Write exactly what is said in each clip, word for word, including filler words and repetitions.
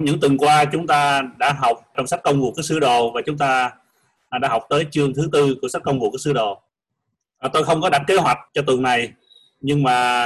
Những tuần qua chúng ta đã học trong sách Công vụ của Sứ Đồ và chúng ta đã học tới chương thứ tư của sách Công vụ của Sứ Đồ. À, tôi không có đặt kế hoạch cho tuần này, nhưng mà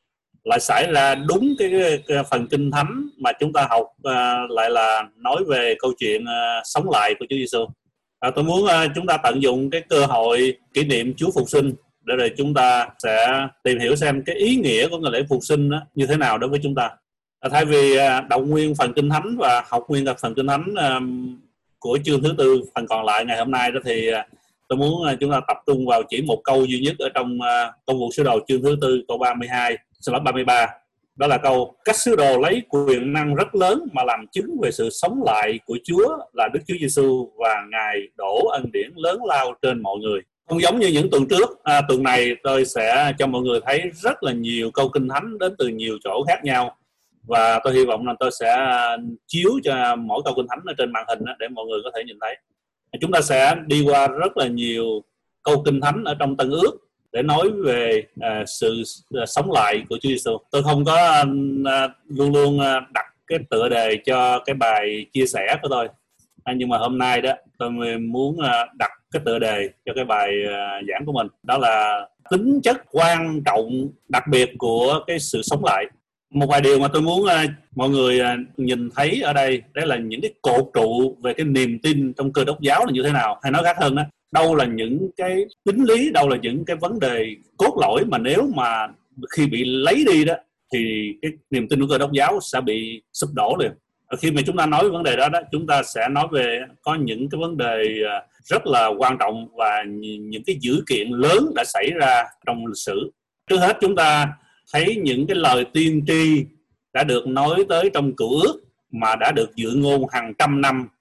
lại xảy ra đúng cái, cái phần Kinh Thánh mà chúng ta học à, lại là nói về câu chuyện à, sống lại của Chúa Giêsu. À, tôi muốn à, chúng ta tận dụng cái cơ hội kỷ niệm Chúa Phục Sinh để rồi chúng ta sẽ tìm hiểu xem cái ý nghĩa của ngày lễ Phục Sinh đó, như thế nào đối với chúng ta. À, thay vì à, đọc nguyên phần Kinh Thánh và học nguyên cả phần Kinh Thánh à, của chương thứ tư, phần còn lại ngày hôm nay đó, thì à, tôi muốn à, chúng ta tập trung vào chỉ một câu duy nhất ở trong à, Công vụ Sứ Đồ chương thứ tư câu ba mươi hai, xin lỗi ba mươi ba. Đó là câu: các sứ đồ lấy quyền năng rất lớn mà làm chứng về sự sống lại của Chúa là Đức Chúa Giêsu, và Ngài đổ ân điển lớn lao trên mọi người. Không giống như những tuần trước, à, tuần này tôi sẽ cho mọi người thấy rất là nhiều câu Kinh Thánh đến từ nhiều chỗ khác nhau, và tôi hy vọng là tôi sẽ chiếu cho mỗi câu Kinh Thánh ở trên màn hình để mọi người có thể nhìn thấy. Chúng ta sẽ đi qua rất là nhiều câu Kinh Thánh ở trong Tân Ước để nói về uh, sự uh, sống lại của Chúa Giêsu. Tôi không có uh, luôn luôn uh, đặt cái tựa đề cho cái bài chia sẻ của tôi, à, nhưng mà hôm nay đó tôi muốn uh, đặt cái tựa đề cho cái bài uh, giảng của mình, đó là tính chất quan trọng đặc biệt của cái sự sống lại. Một vài điều mà tôi muốn uh, mọi người uh, nhìn thấy ở đây, đó là những cái cột trụ về cái niềm tin trong Cơ Đốc giáo là như thế nào, hay nói khác hơn đó, đâu là những cái tính lý, đâu là những cái vấn đề cốt lõi mà nếu mà khi bị lấy đi đó thì cái niềm tin của Cơ Đốc giáo sẽ bị sụp đổ liền. Khi mà chúng ta nói vấn đề đó, đó chúng ta sẽ nói về có những cái vấn đề rất là quan trọng và những cái dữ kiện lớn đã xảy ra trong lịch sử. Trước hết chúng ta thấy những cái lời tiên tri đã được nói tới trong Cựu Ước mà đã được dự ngôn hàng trăm năm,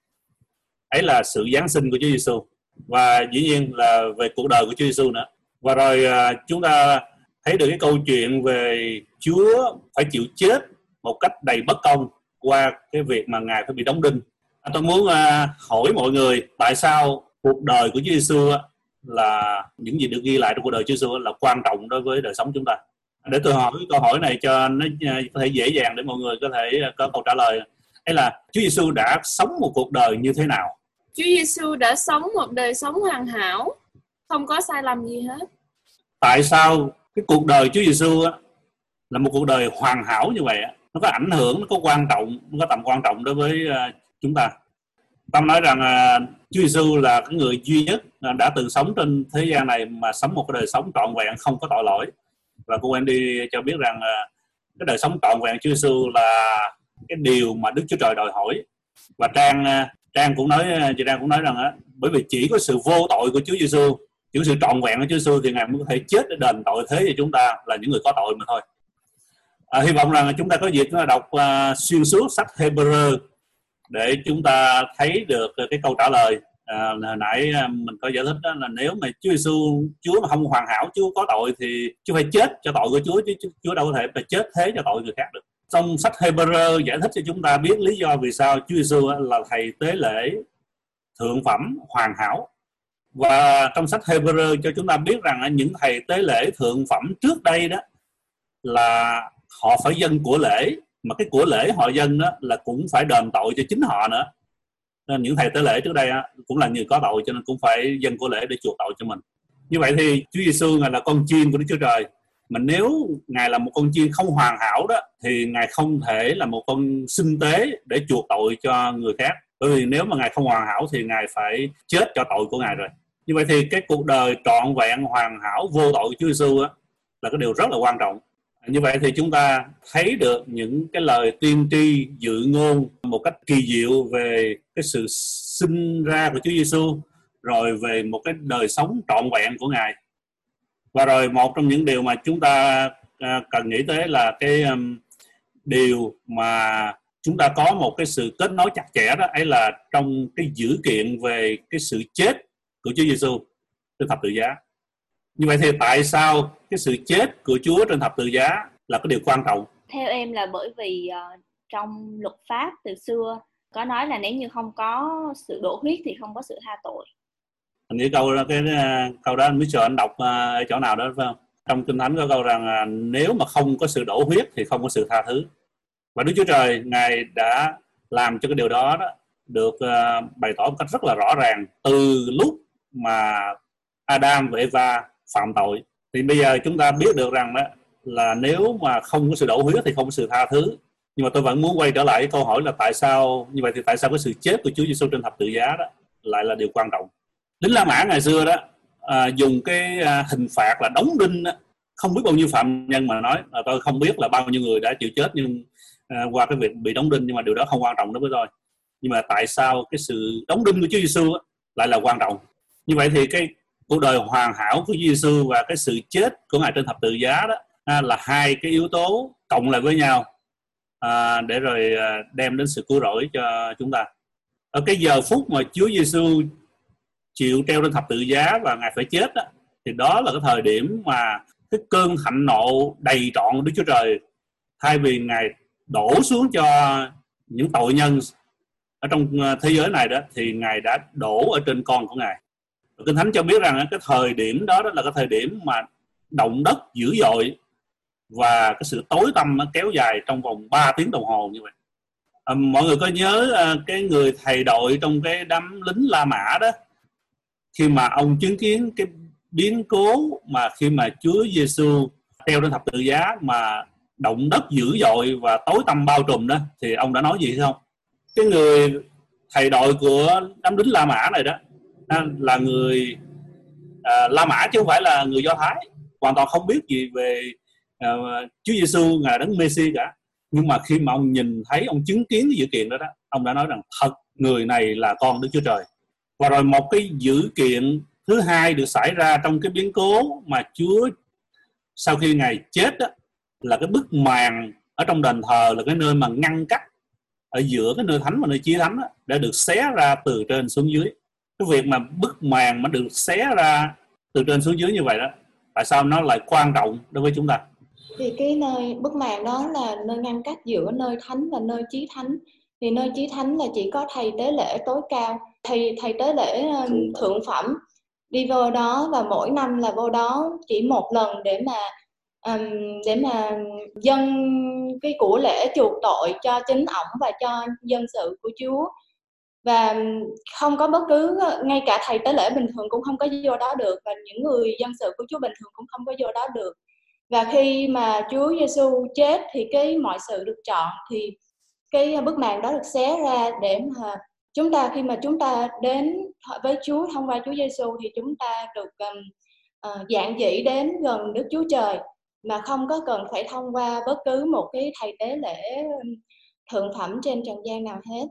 ấy là sự giáng sinh của Chúa Giêsu, và dĩ nhiên là về cuộc đời của Chúa Giêsu nữa. Và rồi à, chúng ta thấy được cái câu chuyện về Chúa phải chịu chết một cách đầy bất công qua cái việc mà Ngài phải bị đóng đinh. À, tôi muốn à, hỏi mọi người tại sao cuộc đời của Chúa Giêsu là những gì được ghi lại trong cuộc đời Chúa Giêsu là quan trọng đối với đời sống chúng ta. Để tôi hỏi câu hỏi này cho nó có thể dễ dàng để mọi người có thể có câu trả lời. Ấy là Chúa Giêsu đã sống một cuộc đời như thế nào? Chúa Giêsu đã sống một đời sống hoàn hảo, không có sai lầm gì hết. Tại sao cái cuộc đời Chúa Giêsu là một cuộc đời hoàn hảo như vậy? Nó có ảnh hưởng, nó có quan trọng, nó có tầm quan trọng đối với uh, chúng ta. Ta nói rằng uh, Chúa Giêsu là cái người duy nhất uh, đã từng sống trên thế gian này mà sống một cái đời sống trọn vẹn, không có tội lỗi. Và cô Wendy cho biết rằng uh, cái đời sống trọn vẹn Chúa Giêsu là cái điều mà Đức Chúa Trời đòi hỏi. Và Trang uh, Trang cũng nói, chị Trang cũng nói rằng á, bởi vì chỉ có sự vô tội của Chúa Giêsu, chỉ có sự trọn vẹn của Chúa Giêsu thì Ngài mới có thể chết để đền tội thế cho chúng ta là những người có tội mà thôi. À, hy vọng rằng chúng ta có dịp đọc uh, xuyên suốt sách Hebrew để chúng ta thấy được cái câu trả lời. À, hồi nãy mình có giải thích đó là nếu mà Chúa Giêsu, Chúa mà không hoàn hảo, Chúa có tội thì Chúa phải chết cho tội của Chúa, chứ Chúa đâu có thể phải chết thế cho tội người khác được. Trong sách Hebrew giải thích cho chúng ta biết lý do vì sao Chúa Giêsu là thầy tế lễ thượng phẩm hoàn hảo. Và trong sách Hebrew cho chúng ta biết rằng những thầy tế lễ thượng phẩm trước đây đó là họ phải dâng của lễ, mà cái của lễ họ dâng đó là cũng phải đền tội cho chính họ nữa. Nên những thầy tế lễ trước đây cũng là người có tội, cho nên cũng phải dâng của lễ để chuộc tội cho mình. Như vậy thì Chúa Giêsu Ngài là con chiên của Đức Chúa Trời. Mà nếu Ngài là một con chiên không hoàn hảo đó thì Ngài không thể là một con sinh tế để chuộc tội cho người khác. Bởi vì nếu mà Ngài không hoàn hảo thì Ngài phải chết cho tội của Ngài rồi. Như vậy thì cái cuộc đời trọn vẹn hoàn hảo vô tội của Chúa Giêsu là cái điều rất là quan trọng. Như vậy thì chúng ta thấy được những cái lời tiên tri dự ngôn một cách kỳ diệu về cái sự sinh ra của Chúa Giêsu, rồi về một cái đời sống trọn vẹn của Ngài. Và rồi một trong những điều mà chúng ta uh, cần nghĩ tới là cái um, điều mà chúng ta có một cái sự kết nối chặt chẽ đó, ấy là trong cái dữ kiện về cái sự chết của Chúa Giêsu trên thập tự giá. Như vậy thì tại sao cái sự chết của Chúa trên thập tự giá là cái điều quan trọng? Theo em là bởi vì uh, trong luật pháp từ xưa có nói là nếu như không có sự đổ huyết thì không có sự tha tội. Anh nghĩ câu cái câu đó anh Mitchell anh đọc ở chỗ nào đó phải không? Trong Kinh Thánh có câu rằng nếu mà không có sự đổ huyết thì không có sự tha thứ. Và Đức Chúa Trời Ngài đã làm cho cái điều đó, đó được uh, bày tỏ một cách rất là rõ ràng từ lúc mà Adam và Eva phạm tội. Thì bây giờ chúng ta biết được rằng đó là nếu mà không có sự đổ huyết thì không có sự tha thứ. Nhưng mà tôi vẫn muốn quay trở lại câu hỏi là tại sao như vậy, thì tại sao cái sự chết của Chúa Giêsu trên thập tự giá đó lại là điều quan trọng. Lính La Mã ngày xưa đó à, dùng cái à, hình phạt là đóng đinh đó, không biết bao nhiêu phạm nhân mà nói à, tôi không biết là bao nhiêu người đã chịu chết nhưng à, qua cái việc bị đóng đinh, nhưng mà điều đó không quan trọng đối với tôi. Nhưng mà tại sao cái sự đóng đinh của Chúa Giêsu lại là quan trọng? Như vậy thì cái cuộc đời hoàn hảo của Chúa Giêsu và cái sự chết của Ngài trên thập tự giá đó à, là hai cái yếu tố cộng lại với nhau à, để rồi à, đem đến sự cứu rỗi cho chúng ta. Ở cái giờ phút mà Chúa Giêsu chịu treo trên thập tự giá và Ngài phải chết đó, thì đó là cái thời điểm mà cái cơn thạnh nộ đầy trọn của Đức Chúa Trời, thay vì Ngài đổ xuống cho những tội nhân ở trong thế giới này đó, thì Ngài đã đổ ở trên con của Ngài. Kinh Thánh cho biết rằng cái thời điểm đó, đó là cái thời điểm mà động đất dữ dội và cái sự tối tăm nó kéo dài trong vòng ba tiếng đồng hồ như vậy. À, mọi người có nhớ à, cái người thầy đội trong cái đám lính La Mã đó, khi mà ông chứng kiến cái biến cố mà khi mà Chúa Giêsu treo trên thập tự giá mà động đất dữ dội và tối tăm bao trùm đó, thì ông đã nói gì không? Cái người thầy đội của đám lính La Mã này đó là người à, La Mã chứ không phải là người Do Thái, hoàn toàn không biết gì về à, Chúa Giêsu Ngài Đấng Messi cả. Nhưng mà khi mà ông nhìn thấy, ông chứng kiến cái dữ kiện đó đó, ông đã nói rằng thật người này là con Đức Chúa Trời. Và rồi một cái dữ kiện thứ hai được xảy ra trong cái biến cố mà Chúa sau khi Ngài chết đó, là cái bức màn ở trong đền thờ, là cái nơi mà ngăn cách ở giữa cái nơi thánh và nơi chí thánh đó, đã được xé ra từ trên xuống dưới. Cái việc mà bức màn mà được xé ra từ trên xuống dưới như vậy đó, tại sao nó lại quan trọng đối với chúng ta? Thì cái nơi bức màn đó là nơi ngăn cách giữa nơi thánh và nơi chí thánh. Thì nơi chí thánh là chỉ có thầy tế lễ tối cao, thầy thầy tế lễ um, thượng phẩm đi vô đó, và mỗi năm là vô đó chỉ một lần để mà um, để mà dâng cái của lễ chuộc tội cho chính ổng và cho dân sự của Chúa. Và không có bất cứ, ngay cả thầy tế lễ bình thường cũng không có vô đó được, và những người dân sự của Chúa bình thường cũng không có vô đó được. Và khi mà Chúa Giêsu chết thì cái mọi sự được chọn, thì cái bức màn đó được xé ra để mà chúng ta, khi mà chúng ta đến với Chúa thông qua Chúa Giêsu, thì chúng ta được um, uh, dạn dĩ đến gần Đức Chúa Trời mà không có cần phải thông qua bất cứ một cái thầy tế lễ thượng phẩm trên trần gian nào hết.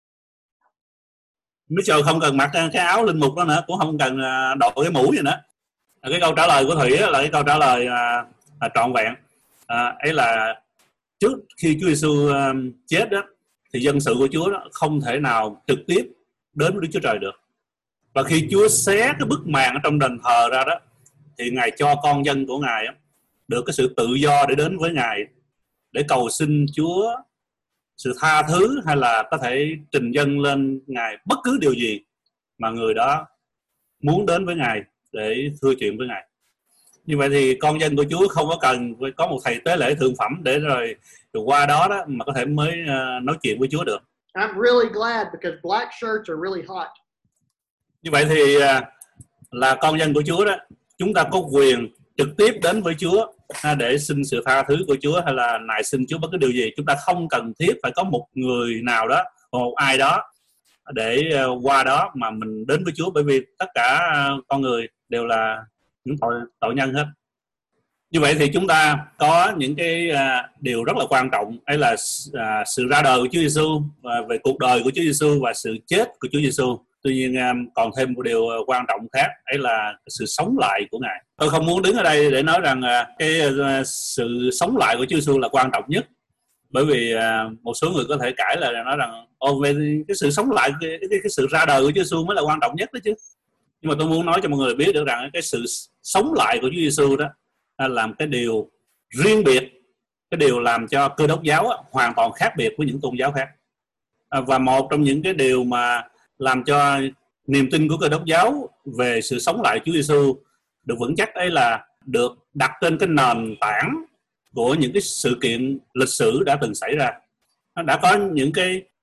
Đức Trời không cần mặc cái áo linh mục đó nữa, cũng không cần đội cái mũ gì nữa. Cái câu trả lời của Thủy là cái câu trả lời là, là trọn vẹn. À, ấy là trước khi Chúa Giêsu chết đó, thì dân sự của Chúa đó không thể nào trực tiếp đến với Đức Chúa Trời được. Và khi Chúa xé cái bức màn ở trong đền thờ ra đó, thì Ngài cho con dân của Ngài được cái sự tự do để đến với Ngài, để cầu xin Chúa sự tha thứ, hay là có thể trình dâng lên Ngài bất cứ điều gì mà người đó muốn đến với Ngài để thưa chuyện với Ngài. Như vậy thì con dân của Chúa không có cần phải có một thầy tế lễ thượng phẩm để rồi, rồi qua đó đó mà có thể mới uh, nói chuyện với Chúa được. I'm really glad because black shirts are really hot. Như vậy thì uh, là con dân của Chúa đó, chúng ta có quyền trực tiếp đến với Chúa để xin sự tha thứ của Chúa, hay là nài xin Chúa bất cứ điều gì. Chúng ta không cần thiết phải có một người nào đó hoặc một ai đó để qua đó mà mình đến với Chúa, bởi vì tất cả con người đều là những tội, tội nhân hết. Như vậy thì chúng ta có những cái điều rất là quan trọng, ấy là sự ra đời của Chúa Giêsu, về cuộc đời của Chúa Giêsu và sự chết của Chúa Giêsu. Tuy nhiên còn thêm một điều quan trọng khác, ấy là sự sống lại của Ngài. Tôi không muốn đứng ở đây để nói rằng cái sự sống lại của Chúa Giêsu là quan trọng nhất, bởi vì một số người có thể cãi là nói rằng ồ, về cái sự sống lại, cái, cái, cái sự ra đời của Chúa Giêsu mới là quan trọng nhất đó chứ. Nhưng mà tôi muốn nói cho mọi người biết được rằng cái sự sống lại của Chúa Giêsu đó là một cái điều riêng biệt, cái điều làm cho Cơ Đốc giáo hoàn toàn khác biệt với những tôn giáo khác. Và một trong những cái điều mà làm cho niềm tin của Cơ Đốc giáo về sự sống lại Chúa Giêsu được vững chắc ấy là được đặt trên cái nền tảng của những cái sự kiện lịch sử đã từng xảy ra. Nó đã có những cái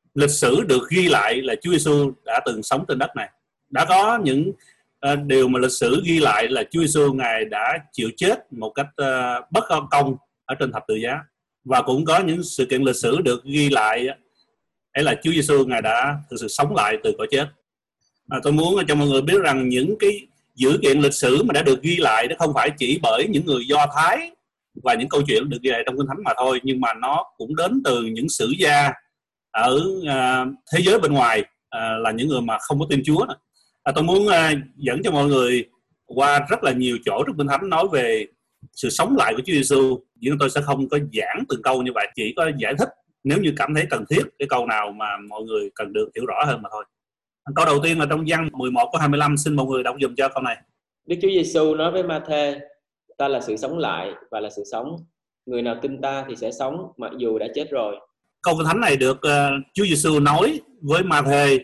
lịch sử được ghi lại là Chúa Giêsu đã từng sống trên đất này. Đã có những uh, điều mà lịch sử ghi lại là Chúa Giêsu Ngài đã chịu chết một cách uh, bất công ở trên thập tự giá. Và cũng có những sự kiện lịch sử được ghi lại ấy là Chúa Giêsu Ngài đã thực sự sống lại từ cõi chết. À, tôi muốn cho mọi người biết rằng những cái dữ kiện lịch sử mà đã được ghi lại đó không phải chỉ bởi những người Do Thái và những câu chuyện được ghi lại trong Kinh Thánh mà thôi, nhưng mà nó cũng đến từ những sử gia ở uh, thế giới bên ngoài, uh, là những người mà không có tin Chúa. À, tôi muốn uh, dẫn cho mọi người qua rất là nhiều chỗ trong Kinh Thánh nói về sự sống lại của Chúa Giêsu. Nhưng tôi sẽ không có giảng từng câu như vậy, chỉ có giải thích nếu như cảm thấy cần thiết cái câu nào mà mọi người cần được hiểu rõ hơn mà thôi. Câu đầu tiên là trong Giăng mười một câu hai mươi lăm, xin mọi người đọc dùm cho câu này. Đức Chúa Giêsu nói với Ma-thê: ta là sự sống lại và là sự sống. Người nào tin ta thì sẽ sống mặc dù đã chết rồi. Câu Kinh Thánh này được uh, Chúa Giêsu nói với Ma-thê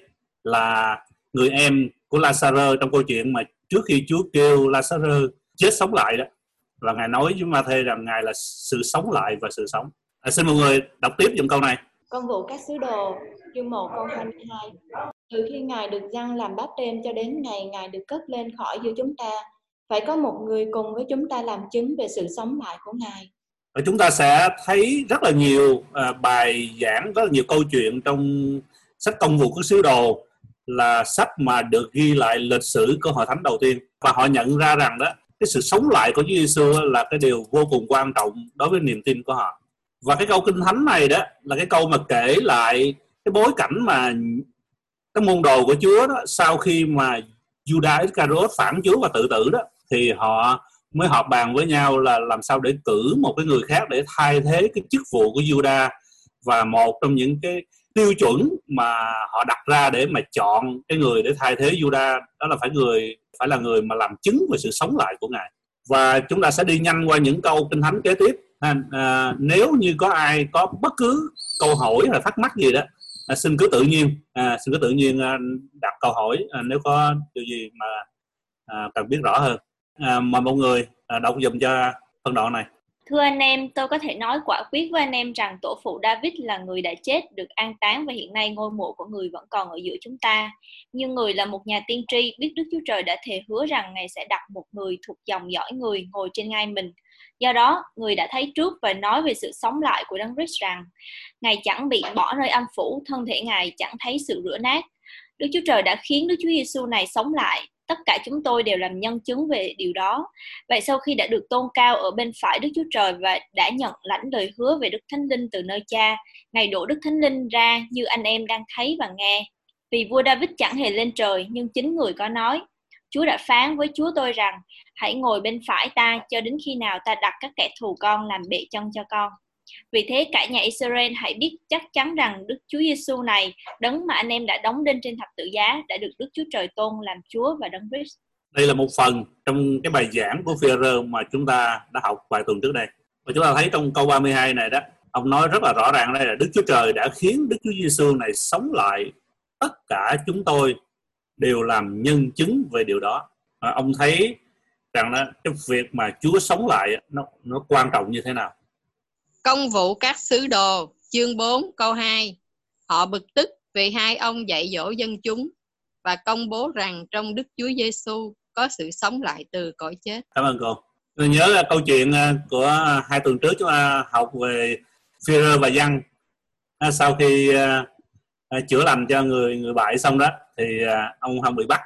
là người em của La-sa-rơ trong câu chuyện mà trước khi Chúa kêu La-sa-rơ chết sống lại đó. Và Ngài nói với Ma-thê rằng Ngài là sự sống lại và sự sống. À, xin mọi người đọc tiếp dùm câu này. Công vụ các sứ đồ chương một câu hai mươi hai. Từ khi Ngài được Giăng làm báp têm cho đến ngày Ngài được cất lên khỏi giữa chúng ta, phải có một người cùng với chúng ta làm chứng về sự sống lại của Ngài. Và chúng ta sẽ thấy rất là nhiều uh, bài giảng, rất là nhiều câu chuyện trong sách Công vụ các sứ đồ, là sách mà được ghi lại lịch sử của hội thánh đầu tiên. Và họ nhận ra rằng đó, cái sự sống lại của Chúa Giêsu là cái điều vô cùng quan trọng đối với niềm tin của họ. Và cái câu Kinh Thánh này đó là cái câu mà kể lại cái bối cảnh mà cái môn đồ của Chúa đó, sau khi mà Judas Iscariot phản Chúa và tự tử đó, thì họ mới họp bàn với nhau là làm sao để cử một cái người khác để thay thế cái chức vụ của Judas. Và một trong những cái tiêu chuẩn mà họ đặt ra để mà chọn cái người để thay thế Judas đó là phải người phải là người mà làm chứng về sự sống lại của Ngài. Và chúng ta sẽ đi nhanh qua những câu Kinh Thánh kế tiếp. À, à, nếu như có ai có bất cứ câu hỏi hay thắc mắc gì đó, à, xin cứ tự nhiên à, xin cứ tự nhiên à, đặt câu hỏi à, nếu có điều gì mà à, cần biết rõ hơn. À, mời mọi người à, đọc dùm cho phân đoạn này. Thưa anh em, tôi có thể nói quả quyết với anh em rằng tổ phụ David là người đã chết, được an táng và hiện nay ngôi mộ của người vẫn còn ở giữa chúng ta. Nhưng người là một nhà tiên tri, biết Đức Chúa Trời đã thề hứa rằng Ngài sẽ đặt một người thuộc dòng dõi người ngồi trên ngai mình. Do đó, người đã thấy trước và nói về sự sống lại của Đấng Christ rằng Ngài chẳng bị bỏ nơi âm phủ, thân thể Ngài chẳng thấy sự rửa nát. Đức Chúa Trời đã khiến Đức Chúa Giêsu này sống lại. Tất cả chúng tôi đều làm nhân chứng về điều đó. Vậy sau khi đã được tôn cao ở bên phải Đức Chúa Trời và đã nhận lãnh lời hứa về Đức Thánh Linh từ nơi Cha, Ngài đổ Đức Thánh Linh ra như anh em đang thấy và nghe. Vì vua David chẳng hề lên trời, nhưng chính người có nói: Chúa đã phán với Chúa tôi rằng, hãy ngồi bên phải ta cho đến khi nào ta đặt các kẻ thù con làm bệ chân cho con. Vì thế cả nhà Israel hãy biết chắc chắn rằng Đức Chúa Giêsu này, đấng mà anh em đã đóng đinh trên thập tự giá, đã được Đức Chúa Trời tôn làm Chúa và Đấng Christ. Đây là một phần trong cái bài giảng của Phi-e-rơ mà chúng ta đã học vài tuần trước đây. Và chúng ta thấy trong câu ba mươi hai này đó, ông nói rất là rõ ràng đây là Đức Chúa Trời đã khiến Đức Chúa Giêsu này sống lại. Tất cả chúng tôi đều làm nhân chứng về điều đó. À, ông thấy rằng đó, cái việc mà Chúa sống lại nó, nó quan trọng như thế nào. Công vụ các sứ đồ chương bốn câu hai. Họ bực tức vì hai ông dạy dỗ dân chúng và công bố rằng trong Đức Chúa Giêsu có sự sống lại từ cõi chết. Cảm ơn cô. Tôi nhớ là câu chuyện của hai tuần trước chúng ta học về Phi-e-rơ và Giăng. Sau khi chữa lành cho người người bại xong đó thì ông không bị bắt.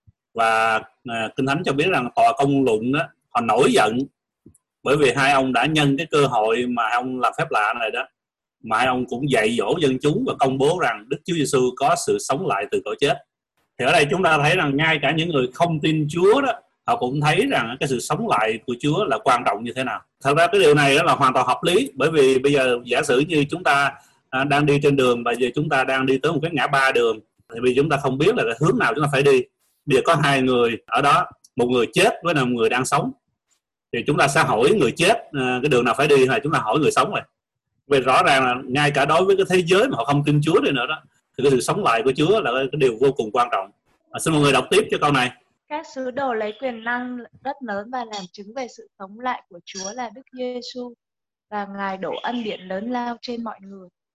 Và Kinh Thánh cho biết rằng tòa công luận đó họ nổi giận bởi vì hai ông đã nhân cái cơ hội mà ông làm phép lạ này đó, mà hai ông cũng dạy dỗ dân chúng và công bố rằng Đức Chúa Giêsu có sự sống lại từ cõi chết. Thì ở đây chúng ta thấy rằng ngay cả những người không tin Chúa đó, họ cũng thấy rằng cái sự sống lại của Chúa là quan trọng như thế nào. Thật ra cái điều này là hoàn toàn hợp lý, bởi vì bây giờ giả sử như chúng ta đang đi trên đường và giờ chúng ta đang đi tới một cái ngã ba đường, thì vì chúng ta không biết là cái hướng nào chúng ta phải đi. Bây giờ có hai người ở đó, một người chết với một người đang sống, thì chúng ta sẽ hỏi người chết cái đường nào phải đi, hay chúng ta hỏi người sống rồi. Vì rõ ràng là ngay cả đối với cái thế giới mà họ không tin Chúa đi nữa đó, thì cái sự sống lại của Chúa là cái điều vô cùng quan trọng. À, xin mọi người đọc tiếp cho câu này. Các sứ đồ lấy quyền năng rất lớn và làm chứng về sự sống lại của Chúa là Đức Giêsu, và Ngài đổ ân điển lớn lao trên mọi người.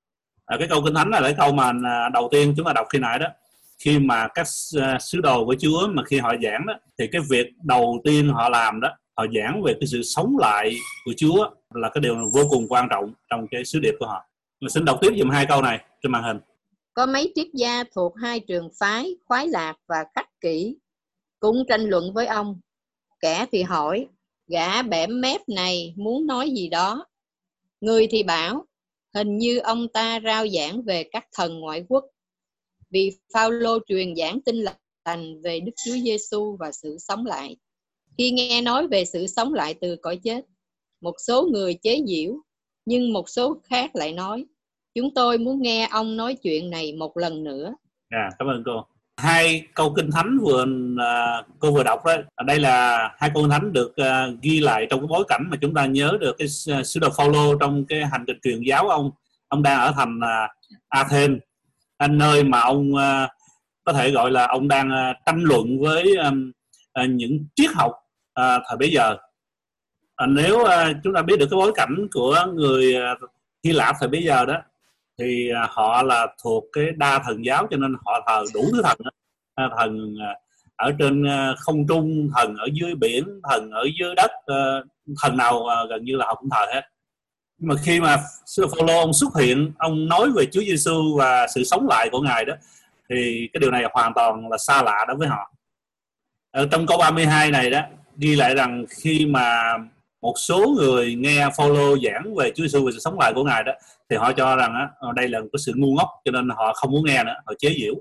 À, cái câu Kinh Thánh là cái câu mà đầu tiên chúng ta đọc khi nãy đó. Khi mà các sứ đồ của Chúa mà khi họ giảng đó, thì cái việc đầu tiên họ làm đó, họ giảng về cái sự sống lại của Chúa là cái điều vô cùng quan trọng trong cái sứ điệp của họ. Mình xin đọc tiếp dùm hai câu này trên màn hình. Có mấy triết gia thuộc hai trường phái Khoái Lạc và Khách Kỷ cũng tranh luận với ông. Kẻ thì hỏi, gã bẽm mép này muốn nói gì đó. Người thì bảo, hình như ông ta rao giảng về các thần ngoại quốc. Vì Phao-lô truyền giảng tin lành về Đức Chúa Giêsu và sự sống lại. Khi nghe nói về sự sống lại từ cõi chết, một số người chế giễu, nhưng một số khác lại nói, chúng tôi muốn nghe ông nói chuyện này một lần nữa. À, cảm ơn cô. Hai câu Kinh Thánh vừa uh, cô vừa đọc đó, đây là hai câu Kinh Thánh được uh, ghi lại trong cái bối cảnh mà chúng ta nhớ được cái uh, sứ đồ Phao-lô trong cái hành trình truyền giáo. Ông ông đang ở thành uh, Athens, nơi mà ông uh, có thể gọi là ông đang uh, tranh luận với um, uh, những triết học uh, thời bấy giờ. Uh, nếu uh, chúng ta biết được cái bối cảnh của người uh, Hy Lạp thời bấy giờ đó, thì uh, họ là thuộc cái đa thần giáo, cho nên họ thờ đủ thứ thần đó. Uh, thần uh, ở trên uh, không trung, thần ở dưới biển, thần ở dưới đất, uh, thần nào uh, gần như là họ cũng thờ hết. Nhưng mà khi mà sứ đồ Phao-lô ông xuất hiện, ông nói về Chúa Giêsu và sự sống lại của Ngài đó, thì cái điều này hoàn toàn là xa lạ đối với họ. Ở trong câu ba mươi hai này đó ghi lại rằng khi mà một số người nghe Phao-lô giảng về Chúa Giêsu và sự sống lại của Ngài đó, thì họ cho rằng á, đây là một cái sự ngu ngốc, cho nên họ không muốn nghe nữa, họ chế giễu.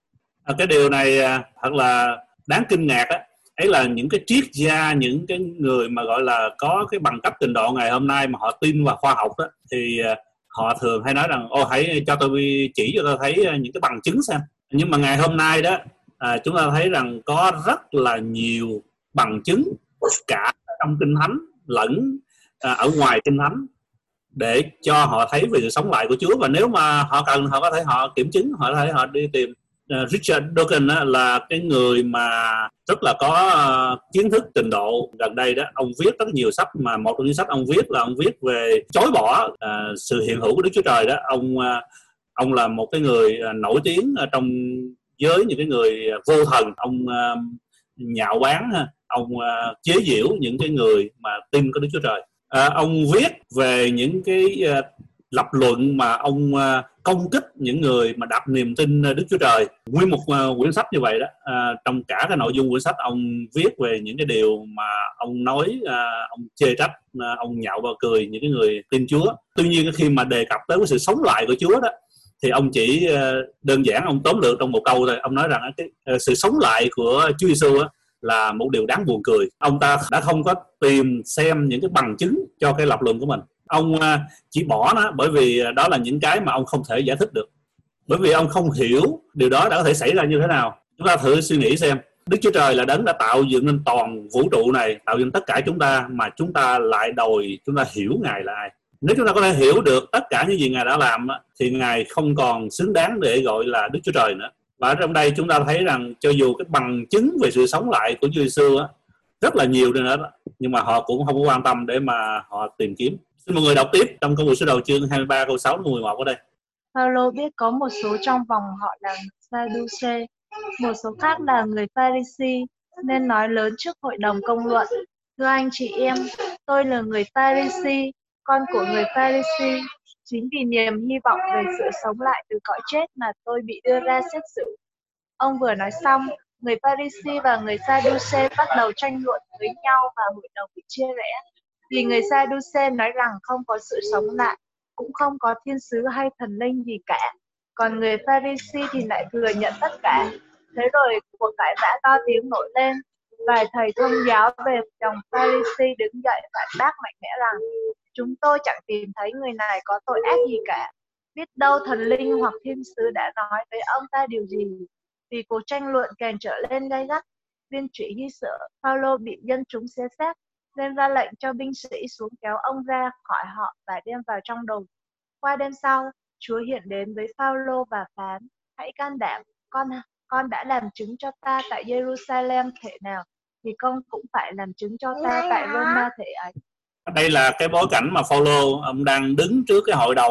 Cái điều này thật là đáng kinh ngạc á. Ấy là những cái triết gia, những cái người mà gọi là có cái bằng cấp trình độ ngày hôm nay mà họ tin vào khoa học đó, thì họ thường hay nói rằng ô hãy cho tôi chỉ cho tôi thấy những cái bằng chứng xem. Nhưng mà ngày hôm nay đó à, chúng ta thấy rằng có rất là nhiều bằng chứng cả trong Kinh Thánh lẫn à, ở ngoài Kinh Thánh để cho họ thấy về sự sống lại của Chúa. Và nếu mà họ cần, họ có thể họ kiểm chứng, họ có thể họ đi tìm. Uh, Richard Dawkins là cái người mà rất là có uh, kiến thức trình độ gần đây đó. Ông viết rất nhiều sách, mà một trong những sách ông viết là ông viết về chối bỏ uh, sự hiện hữu của Đức Chúa Trời đó. Ông uh, ông là một cái người uh, nổi tiếng uh, trong giới những cái người uh, vô thần. Ông uh, nhạo báng, uh, ông uh, chế giễu những cái người mà tin có Đức Chúa Trời. Uh, ông viết về những cái uh, lập luận mà ông uh, công kích những người mà đặt niềm tin Đức Chúa Trời. Nguyên một uh, quyển sách như vậy đó, uh, trong cả cái nội dung quyển sách ông viết về những cái điều mà ông nói, uh, ông chê trách, uh, ông nhạo và cười những cái người tin Chúa. Tuy nhiên khi mà đề cập tới cái sự sống lại của Chúa đó, thì ông chỉ uh, đơn giản ông tóm lược trong một câu thôi. Ông nói rằng cái uh, sự sống lại của Chúa Giêsu á là một điều đáng buồn cười. Ông ta đã không có tìm xem những cái bằng chứng cho cái lập luận của mình. Ông chỉ bỏ nó bởi vì đó là những cái mà ông không thể giải thích được. Bởi vì ông không hiểu điều đó đã có thể xảy ra như thế nào. Chúng ta thử suy nghĩ xem. Đức Chúa Trời là đấng đã tạo dựng nên toàn vũ trụ này, tạo dựng tất cả chúng ta, mà chúng ta lại đòi chúng ta hiểu Ngài là ai. Nếu chúng ta có thể hiểu được tất cả những gì Ngài đã làm, thì Ngài không còn xứng đáng để gọi là Đức Chúa Trời nữa. Và ở trong đây chúng ta thấy rằng cho dù cái bằng chứng về sự sống lại của Chúa Giêsu rất là nhiều nữa đó, nhưng mà họ cũng không có quan tâm để mà họ tìm kiếm. Xin mọi người đọc tiếp trong câu sứ đồ chương hai mươi ba câu sáu đến mười một ở đây. Phao-lô biết có một số trong vòng họ là Sa-đu-xê, một số khác là người Pha-ri-si, nên nói lớn trước hội đồng công luận: Thưa anh chị em, tôi là người Pha-ri-si, con của người Pha-ri-si. Chính vì niềm hy vọng về sự sống lại từ cõi chết mà tôi bị đưa ra xét xử. Ông vừa nói xong, người Pha-ri-si và người Sa-đu-xê bắt đầu tranh luận với nhau và hội đồng bị chia rẽ. Vì người Sa-đu-xê nói rằng không có sự sống lại, cũng không có thiên sứ hay thần linh gì cả. Còn người Pha-ri-si thì lại thừa nhận tất cả. Thế rồi cuộc cãi vã to tiếng nổi lên. Vài thầy thông giáo về dòng Pha-ri-si đứng dậy phản bác mạnh mẽ rằng chúng tôi chẳng tìm thấy người này có tội ác gì cả. Biết đâu thần linh hoặc thiên sứ đã nói với ông ta điều gì. Vì cuộc tranh luận càng trở lên gay gắt, viên trị ghi sợ Phao-lô bị dân chúng xé xác, nên ra lệnh cho binh sĩ xuống kéo ông ra khỏi họ và đem vào trong đồn. Qua đêm sau, Chúa hiện đến với Phao-lô và phán: Hãy can đảm, con con đã làm chứng cho ta tại Jerusalem thể nào, thì con cũng phải làm chứng cho ta tại Roma thể ấy. Đây là cái bối cảnh mà Phao-lô ông đang đứng trước cái hội đồng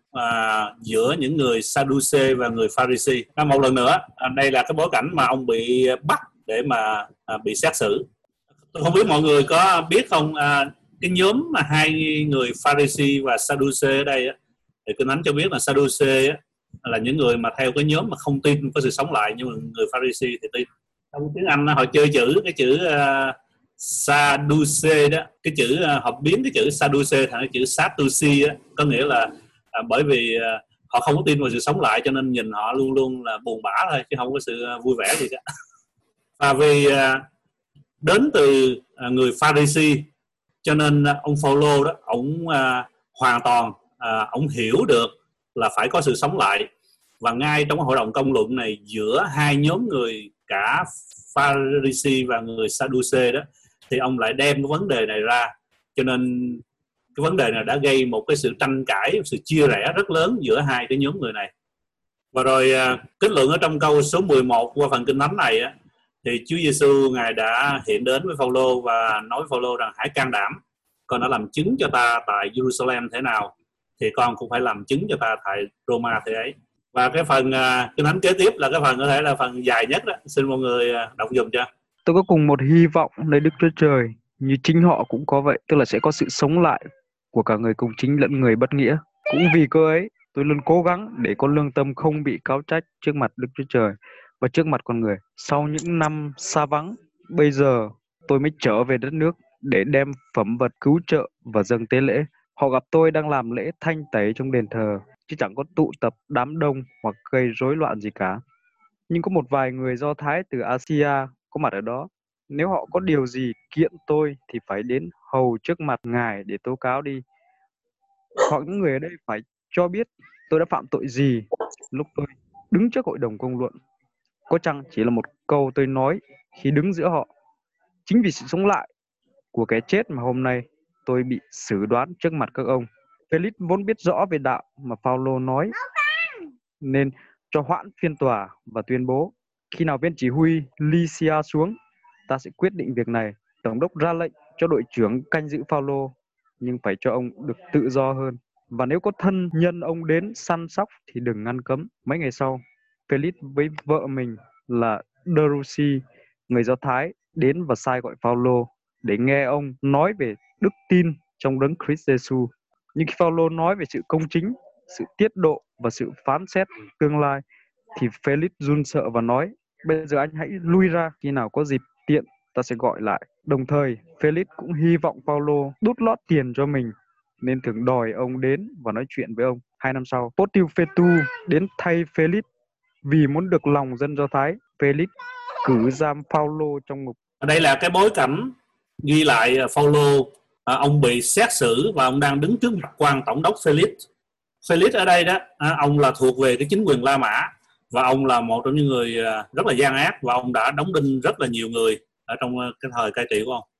à, giữa những người Sadducee và người Pharisee. À, một lần nữa, à, đây là cái bối cảnh mà ông bị bắt để mà à, bị xét xử. Tôi không biết mọi người có biết không, à, cái nhóm mà hai người Pharisee và Sadducee ở đây á, thì Kinh Thánh cho biết là Sadducee á, là những người mà theo cái nhóm mà không tin có sự sống lại, nhưng mà người Pharisee thì tin. Trong tiếng Anh họ chơi chữ, cái chữ uh, Sadducee đó, cái chữ uh, họ biến cái chữ Sadducee thành cái chữ Sadducee á, có nghĩa là uh, bởi vì uh, họ không có tin vào sự sống lại, cho nên nhìn họ luôn luôn là buồn bã thôi, chứ không có sự uh, vui vẻ gì cả. Và vì uh, đến từ uh, người Pharisee, cho nên uh, ông Phaolô đó, ông uh, hoàn toàn uh, ông hiểu được là phải có sự sống lại. Và ngay trong hội đồng công luận này giữa hai nhóm người, cả Pharisee và người Sadducee đó, thì ông lại đem cái vấn đề này ra. Cho nên cái vấn đề này đã gây một cái sự tranh cãi, sự chia rẽ rất lớn giữa hai cái nhóm người này. Và rồi kết luận ở trong câu số mười một qua phần Kinh Thánh này á, thì Chúa Giêsu Ngài đã hiện đến với Phaolô và nói với Phaolô rằng hãy can đảm, con đã làm chứng cho ta tại Jerusalem thế nào thì con cũng phải làm chứng cho ta tại Roma thế ấy. Và cái phần uh, Kinh Thánh kế tiếp là cái phần có thể là phần dài nhất đó. Xin mọi người uh, đọc dùm cho. Tôi có cùng một hy vọng nơi Đức Chúa Trời như chính họ cũng có vậy, tức là sẽ có sự sống lại của cả người công chính lẫn người bất nghĩa. Cũng vì cơ ấy, tôi luôn cố gắng để có lương tâm không bị cáo trách trước mặt Đức Chúa Trời và trước mặt con người. Sau những năm xa vắng, bây giờ tôi mới trở về đất nước để đem phẩm vật cứu trợ và dâng tế lễ. Họ gặp tôi đang làm lễ thanh tẩy trong đền thờ, chứ chẳng có tụ tập đám đông hoặc gây rối loạn gì cả. Nhưng có một vài người Do Thái từ Asia có mặt ở đó. Nếu họ có điều gì kiện tôi thì phải đến hầu trước mặt Ngài để tố cáo đi. Hoặc những người ở đây phải cho biết tôi đã phạm tội gì lúc tôi đứng trước hội đồng công luận. Có chăng chỉ là một câu tôi nói khi đứng giữa họ. Chính vì sự sống lại của cái chết mà hôm nay tôi bị xử đoán trước mặt các ông. Felix vốn biết rõ về đạo mà Phaolô nói, nên cho hoãn phiên tòa và tuyên bố khi nào viên chỉ huy Lycia xuống, ta sẽ quyết định việc này. Tổng đốc ra lệnh cho đội trưởng canh giữ Phaolô, nhưng phải cho ông được tự do hơn. Và nếu có thân nhân ông đến săn sóc thì đừng ngăn cấm. Mấy ngày sau, Felix với vợ mình là Drusilla, người Do Thái, đến và sai gọi Phaolô để nghe ông nói về đức tin trong Đấng Christ Giêsu. Nhưng khi Phaolô nói về sự công chính, sự tiết độ và sự phán xét tương lai, thì Felix run sợ và nói: bây giờ anh hãy lui ra, khi nào có dịp tiện ta sẽ gọi lại. Đồng thời, Felix cũng hy vọng Phaolô đút lót tiền cho mình, nên thường đòi ông đến và nói chuyện với ông. Hai năm sau, Portiu Fetu đến thay Felix vì muốn được lòng dân Do Thái. Felix cử giam Phaolô trong ngục. Ở đây là cái bối cảnh ghi lại Phaolô, à, ông bị xét xử và ông đang đứng trước mặt quan tổng đốc Felix. Felix ở đây đó, à, ông là thuộc về cái chính quyền La Mã và ông là một trong những người à, rất là gian ác, và ông đã đóng đinh rất là nhiều người ở trong cái thời cai trị của ông.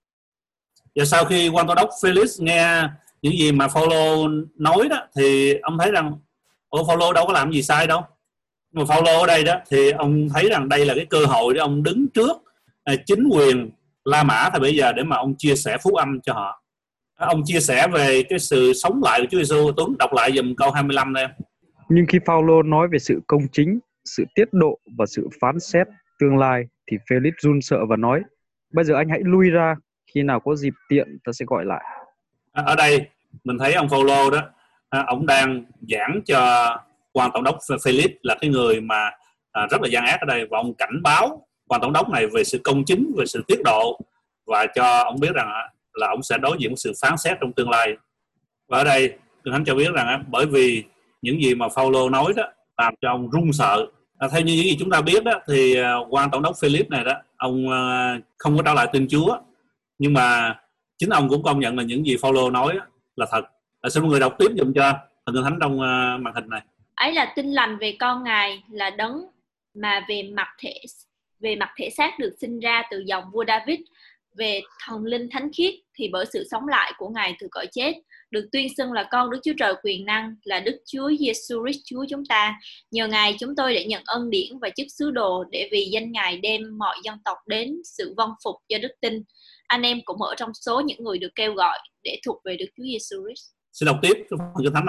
Và sau khi quan tổng đốc Felix nghe những gì mà Phaolô nói đó, thì ông thấy rằng ô, Phaolô đâu có làm gì sai đâu. Mà Phaolô ở đây đó thì ông thấy rằng đây là cái cơ hội để ông đứng trước à, chính quyền La Mã thời bây giờ để mà ông chia sẻ phúc âm cho họ. Ông chia sẻ về cái sự sống lại của Chúa Giêsu. Tuấn đọc lại dùm câu hai mươi lăm đây. Nhưng khi Phaolô nói về sự công chính, sự tiết độ và sự phán xét tương lai, thì Felix run sợ và nói: bây giờ anh hãy lui ra, khi nào có dịp tiện ta sẽ gọi lại. Ở đây mình thấy ông Phaolô đó, ông đang giảng cho quan tổng đốc Felix là cái người mà rất là gian ác ở đây, và ông cảnh báo quan tổng đốc này về sự công chính, về sự tiết độ, và cho ông biết rằng là ông sẽ đối diện với sự phán xét trong tương lai. Và ở đây Kinh Thánh cho biết rằng bởi vì những gì mà Phaolô nói đó làm cho ông run sợ. À, theo như những gì chúng ta biết đó, thì quan tổng đốc Felix này đó, ông không có trả lại tin Chúa, nhưng mà chính ông cũng công nhận là những gì Phaolô nói là thật. À, xin mọi người đọc tiếp dùm cho phần Kinh Thánh trong uh, màn hình này. Ấy là tin lành về con Ngài là đấng mà về mặt thể về mặt thể xác được sinh ra từ dòng vua David, về thần linh thánh khiết thì bởi sự sống lại của Ngài từ cõi chết, được tuyên xưng là con Đức Chúa Trời quyền năng, là Đức Chúa Giêsu Christ Chúa chúng ta. Nhờ Ngài chúng tôi đã nhận ân điển và chức sứ đồ, để vì danh Ngài đem mọi dân tộc đến sự vâng phục do đức tin. Anh em cũng ở trong số những người được kêu gọi để thuộc về Đức Chúa Giêsu Christ. Xin đọc tiếp phần Kinh Thánh này.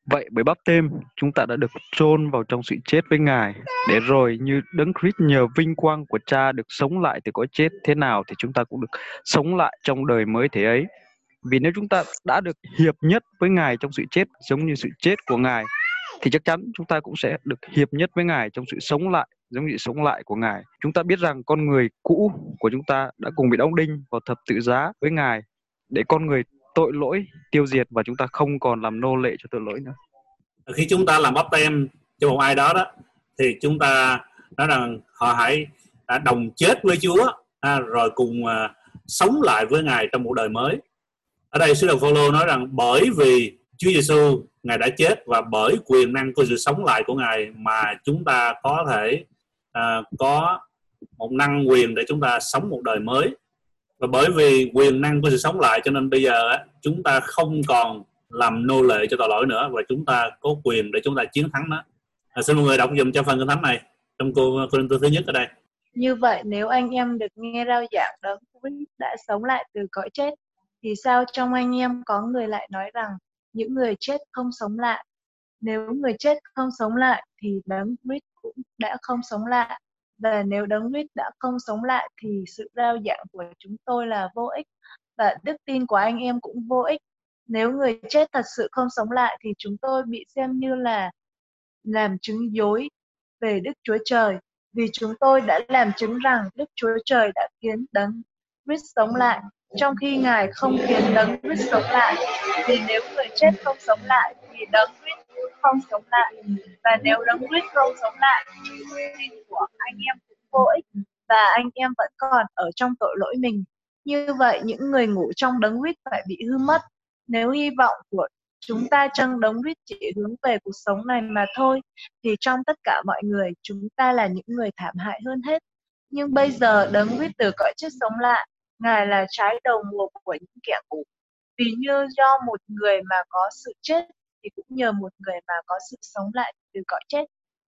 Vậy bởi báp têm, chúng ta đã được chôn vào trong sự chết với Ngài, để rồi như Đấng Christ nhờ vinh quang của Cha được sống lại từ cõi chết thế nào thì chúng ta cũng được sống lại trong đời mới thế ấy. Vì nếu chúng ta đã được hiệp nhất với Ngài trong sự chết giống như sự chết của Ngài, thì chắc chắn chúng ta cũng sẽ được hiệp nhất với Ngài trong sự sống lại giống như sự sống lại của Ngài. Chúng ta biết rằng con người cũ của chúng ta đã cùng bị đóng đinh vào thập tự giá với Ngài, để con người tội lỗi tiêu diệt và chúng ta không còn làm nô lệ cho tội lỗi nữa. Khi chúng ta làm báp têm cho một ai đó đó, thì chúng ta nói rằng họ hãy đã đồng chết với Chúa, à, rồi cùng à, sống lại với Ngài trong một đời mới. Ở đây sứ đồ Phaolô nói rằng bởi vì Chúa Giêsu Ngài đã chết và bởi quyền năng của sự sống lại của Ngài mà chúng ta có thể à, có một năng quyền để chúng ta sống một đời mới. Và bởi vì quyền năng của sự sống lại cho nên bây giờ á, chúng ta không còn làm nô lệ cho tội lỗi nữa, và chúng ta có quyền để chúng ta chiến thắng nó. À, xin mọi người đọc dùm cho phần kinh thánh này trong cô Cô-rinh-tô thứ nhất ở đây. Như vậy nếu anh em được nghe rao giảng Đấng Christ đã sống lại từ cõi chết, thì sao trong anh em có người lại nói rằng những người chết không sống lại? Nếu người chết không sống lại thì Đấng Christ cũng đã không sống lại. Và nếu Đấng Christ đã không sống lại thì sự rao giảng của chúng tôi là vô ích, và đức tin của anh em cũng vô ích. Nếu người chết thật sự không sống lại thì chúng tôi bị xem như là làm chứng dối về Đức Chúa Trời, vì chúng tôi đã làm chứng rằng Đức Chúa Trời đã khiến Đấng Christ sống lại, trong khi Ngài không khiến Đấng Christ sống lại. Vì nếu người chết không sống lại thì Đấng Christ cũng không sống lại, và nếu Đấng Christ không sống lại thì đức tin của anh em cũng vô ích, và anh em vẫn còn ở trong tội lỗi mình. Như vậy những người ngủ trong Đấng Christ phải bị hư mất. Nếu hy vọng của chúng ta trong Đấng Christ chỉ hướng về cuộc sống này mà thôi, thì trong tất cả mọi người chúng ta là những người thảm hại hơn hết. Nhưng bây giờ Đấng Christ từ cõi chết sống lại, Ngài là trái đầu mùa của những kẻ ngủ. Vì như do một người mà có sự chết, thì cũng nhờ một người mà có sự sống lại từ cõi chết.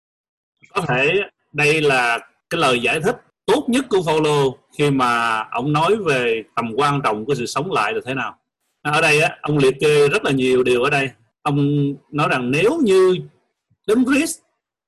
Có thể đây là cái lời giải thích tốt nhất của Phaolô khi mà ông nói về tầm quan trọng của sự sống lại là thế nào. Ở đây á, ông liệt kê rất là nhiều điều ở đây. Ông nói rằng nếu như Đấng Christ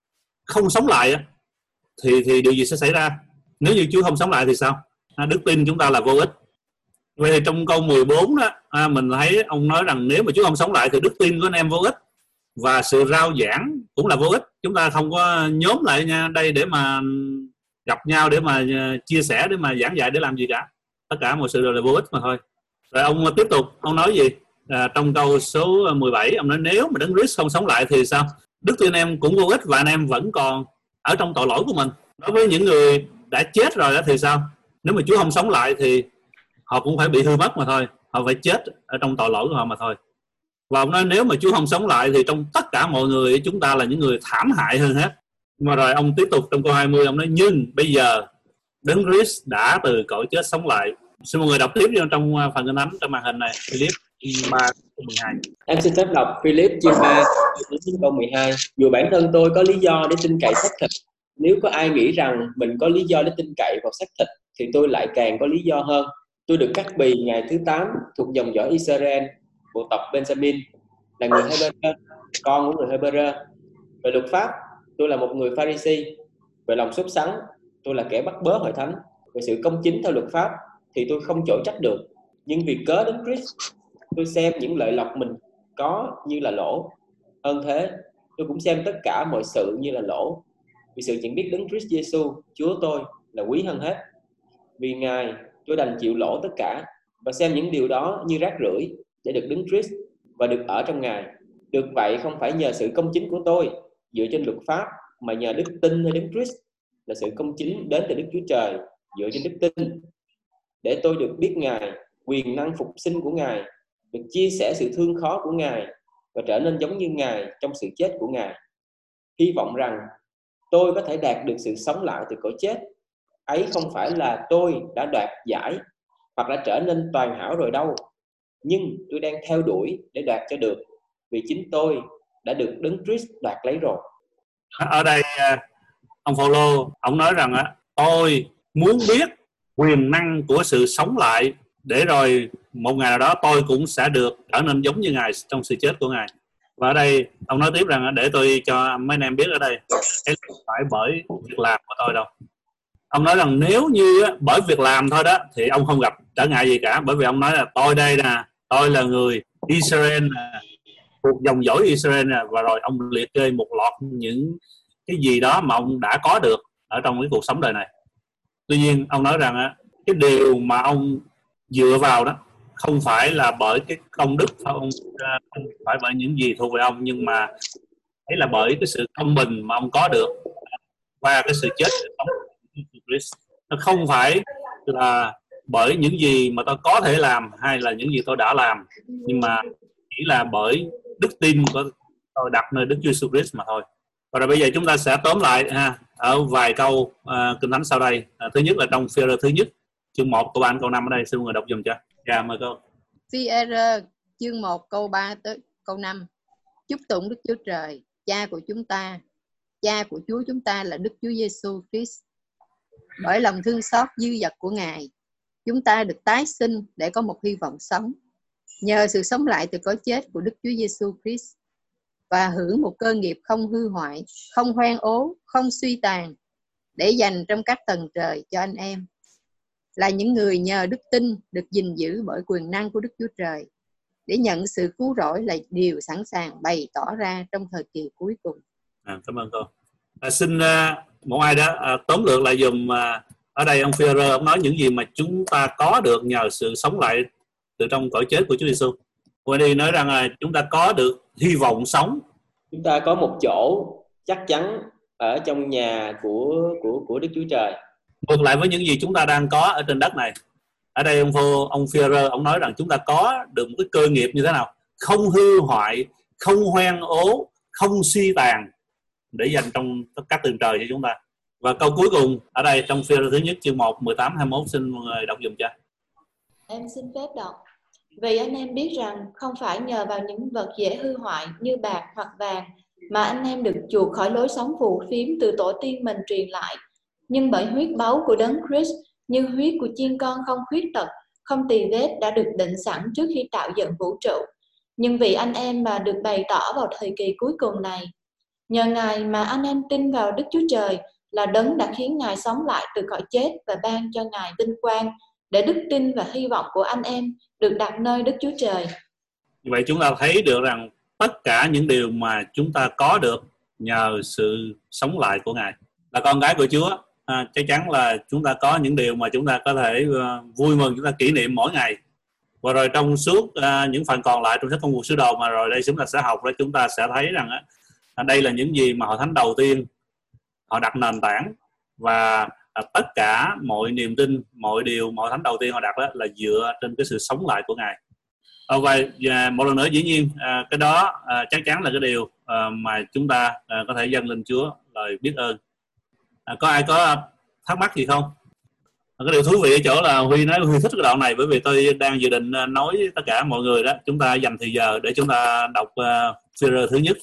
không sống lại á, thì thì điều gì sẽ xảy ra? Nếu như Chúa không sống lại thì sao? À, đức tin chúng ta là vô ích. Vậy thì trong câu mười bốn đó, à, mình thấy ông nói rằng nếu mà Chúa không sống lại thì đức tin của anh em vô ích, và sự rao giảng cũng là vô ích. Chúng ta không có nhóm lại nha đây để mà gặp nhau, để mà chia sẻ, để mà giảng dạy, để làm gì cả. Tất cả mọi sự đều là vô ích mà thôi. Rồi ông tiếp tục, ông nói gì? À, trong câu số mười bảy, ông nói nếu mà Đấng Christ không sống lại thì sao? Đức tin anh em cũng vô ích và anh em vẫn còn ở trong tội lỗi của mình. Đối với những người đã chết rồi đó thì sao? Nếu mà Chúa không sống lại thì họ cũng phải bị hư mất mà thôi. Họ phải chết ở trong tội lỗi của họ mà thôi. Và ông nói nếu mà Chúa không sống lại thì trong tất cả mọi người chúng ta là những người thảm hại hơn hết. Mà rồi ông tiếp tục trong câu hai mươi, ông nói nhưng bây giờ Đấng Christ đã từ cõi chết sống lại. Xin mọi người đọc tiếp trong phần kinh thánh trong màn hình này, Philip ba câu mười hai. Em xin phép đọc Philip chương ba câu mười hai. Dù bản thân tôi có lý do để tin cậy xác thịt, nếu có ai nghĩ rằng mình có lý do để tin cậy vào xác thịt thì tôi lại càng có lý do hơn. Tôi được cắt bì ngày thứ tám thuộc dòng dõi Israel, bộ tộc Benjamin, là người Hebrew, con của người Hebrew. Về luật pháp, tôi là một người Pharisee. Về lòng sốt sắng, tôi là kẻ bắt bớ hội thánh. Về sự công chính theo luật pháp thì tôi không chối trách được. Nhưng vì cớ Đấng Christ, tôi xem những lợi lộc mình có như là lỗ. Hơn thế, tôi cũng xem tất cả mọi sự như là lỗ, vì sự nhận biết Đấng Christ Giêsu, Chúa tôi, là quý hơn hết. Vì Ngài, tôi đành chịu lỗ tất cả và xem những điều đó như rác rưởi để được Đấng Christ và được ở trong Ngài. Được vậy không phải nhờ sự công chính của tôi dựa trên luật pháp, mà nhờ đức tin nơi Đấng Christ, là sự công chính đến từ Đức Chúa Trời dựa trên đức tin, để tôi được biết Ngài, quyền năng phục sinh của Ngài, được chia sẻ sự thương khó của Ngài và trở nên giống như Ngài trong sự chết của Ngài. Hy vọng rằng tôi có thể đạt được sự sống lại từ cõi chết. Ấy không phải là tôi đã đoạt giải hoặc đã trở nên toàn hảo rồi đâu, nhưng tôi đang theo đuổi để đoạt cho được, vì chính tôi đã được Đấng Christ đoạt lấy rồi. Ở đây ông Phaolô ông nói rằng tôi muốn biết quyền năng của sự sống lại, để rồi một ngày nào đó tôi cũng sẽ được trở nên giống như Ngài trong sự chết của Ngài. Và ở đây ông nói tiếp rằng để tôi cho mấy anh em biết ở đây, cái không phải bởi việc làm của tôi đâu. Ông nói rằng nếu như bởi việc làm thôi đó thì ông không gặp trở ngại gì cả, bởi vì ông nói là tôi đây nè, tôi là người Israel nè, thuộc dòng dõi Israel nè, và rồi ông liệt kê một loạt những cái gì đó mà ông đã có được ở trong cái cuộc sống đời này. Tuy nhiên ông nói rằng cái điều mà ông dựa vào đó không phải là bởi cái công đức, không phải bởi những gì thuộc về ông, nhưng mà đấy là bởi cái sự công bình mà ông có được qua cái sự chết của Christ. Nó không phải là bởi những gì mà tôi có thể làm hay là những gì tôi đã làm, nhưng mà chỉ là bởi đức tin của tôi đặt nơi Đức Chúa Jesus Christ mà thôi. Và rồi bây giờ chúng ta sẽ tóm lại ha, ở vài câu uh, kinh thánh sau đây. Uh, thứ nhất là trong Phi-e-rơ thứ nhất chương một câu ba câu năm ở đây, xin người đọc dùm cho. Dạ mời cô. Phi-e-rơ chương một câu ba tới câu năm. Chúc tụng Đức Chúa Trời, Cha của chúng ta. Cha của Chúa chúng ta là Đức Chúa Giêsu Christ. Bởi lòng thương xót dư dật của Ngài, chúng ta được tái sinh để có một hy vọng sống, nhờ sự sống lại từ cõi chết của Đức Chúa Giêsu Christ, và hưởng một cơ nghiệp không hư hoại, không hoen ố, không suy tàn, để dành trong các tầng trời cho anh em, là những người nhờ đức tin được gìn giữ bởi quyền năng của Đức Chúa Trời, để nhận sự cứu rỗi là điều sẵn sàng bày tỏ ra trong thời kỳ cuối cùng. À, cảm ơn cô. À, xin uh, một ai đó uh, tóm lược lại dùm uh, ở đây ông Phi-e-rơ ông nói những gì mà chúng ta có được nhờ sự sống lại từ trong cõi chết của Chúa Giêsu. Qua đi nói rằng uh, chúng ta có được hy vọng sống. Chúng ta có một chỗ chắc chắn ở trong nhà của của của Đức Chúa Trời. Ngược lại với những gì chúng ta đang có ở trên đất này. Ở đây ông Phô, ông Phi-e-rơ ông nói rằng chúng ta có được một cái cơ nghiệp như thế nào? Không hư hoại, không hoen ố, không suy tàn, để dành trong các tầng trời cho chúng ta. Và câu cuối cùng ở đây trong Phi-e-rơ thứ nhất chương một mười tám hai mươi mốt, xin mọi người đọc dùm cho. Em xin phép đọc. Vì anh em biết rằng không phải nhờ vào những vật dễ hư hoại như bạc hoặc vàng mà anh em được chuộc khỏi lối sống phù phiếm từ tổ tiên mình truyền lại, nhưng bởi huyết báu của Đấng Christ, như huyết của chiên con không khuyết tật, không tì vết đã được định sẵn trước khi tạo dựng vũ trụ. Nhưng vì anh em mà được bày tỏ vào thời kỳ cuối cùng này, nhờ Ngài mà anh em tin vào Đức Chúa Trời là Đấng đã khiến Ngài sống lại từ cõi chết và ban cho Ngài vinh quang, để đức tin và hy vọng của anh em được đặt nơi Đức Chúa Trời. Như vậy chúng ta thấy được rằng tất cả những điều mà chúng ta có được nhờ sự sống lại của Ngài. Là con gái của Chúa, à, chắc chắn là chúng ta có những điều mà chúng ta có thể uh, vui mừng, chúng ta kỷ niệm mỗi ngày. Và rồi trong suốt uh, những phần còn lại trong sách Công vụ Sứ Đồ mà rồi đây chúng ta sẽ học đó, chúng ta sẽ thấy rằng uh, đây là những gì mà hội thánh đầu tiên họ đặt nền tảng, và uh, tất cả mọi niềm tin, mọi điều mọi thánh đầu tiên họ đặt đó là dựa trên cái sự sống lại của Ngài. Uh, và uh, một lần nữa dĩ nhiên uh, cái đó uh, chắc chắn là cái điều uh, mà chúng ta uh, có thể dâng lên Chúa lời biết ơn. Uh, có ai có thắc mắc gì không? Cái điều thú vị ở chỗ là Huy nói Huy thích cái đoạn này, bởi vì tôi đang dự định nói với tất cả mọi người đó, chúng ta dành thời giờ để chúng ta đọc uh, Phi-e-rơ thứ nhất.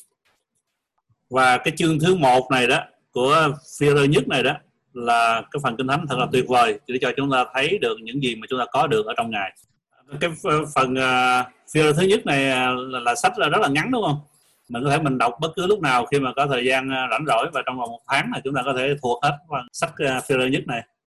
Và cái chương thứ một này đó của Phi-e-rơ nhất này đó là cái phần kinh thánh thật là tuyệt vời để cho chúng ta thấy được những gì mà chúng ta có được ở trong Ngài. Cái phần uh, Phi-e-rơ thứ nhất này là, là sách rất là ngắn đúng không? Mình có thể mình đọc bất cứ lúc nào khi mà có thời gian rảnh rỗi, và trong vòng một tháng là chúng ta có thể thuộc hết sách uh, Phi-e-rơ nhất này.